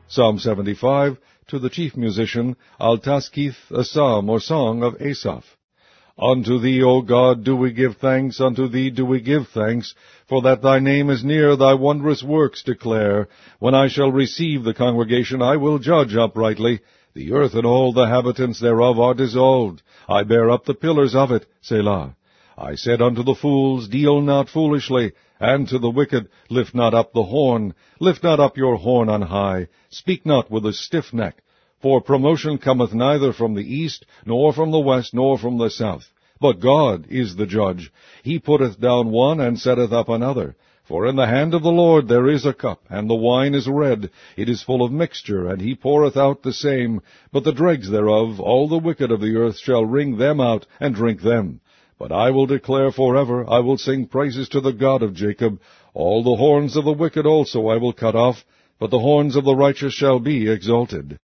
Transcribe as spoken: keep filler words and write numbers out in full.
Psalm seventy-five, to the chief musician, Altaschith, a psalm or song of Asaph. Unto thee, O God, do we give thanks, unto thee do we give thanks, for that thy name is near, thy wondrous works declare. When I shall receive the congregation, I will judge uprightly. The earth and all the habitants thereof are dissolved. I bear up the pillars of it, Selah. I said unto the fools, Deal not foolishly, and to the wicked, Lift not up the horn. Lift not up your horn on high. Speak not with a stiff neck. For promotion cometh neither from the east, nor from the west, nor from the south. But God is the judge. He putteth down one, and setteth up another. For in the hand of the Lord there is a cup, and the wine is red. It is full of mixture, and he poureth out the same. But the dregs thereof, all the wicked of the earth shall wring them out, and drink them. But I will declare forever, I will sing praises to the God of Jacob. All the horns of the wicked also I will cut off, but the horns of the righteous shall be exalted.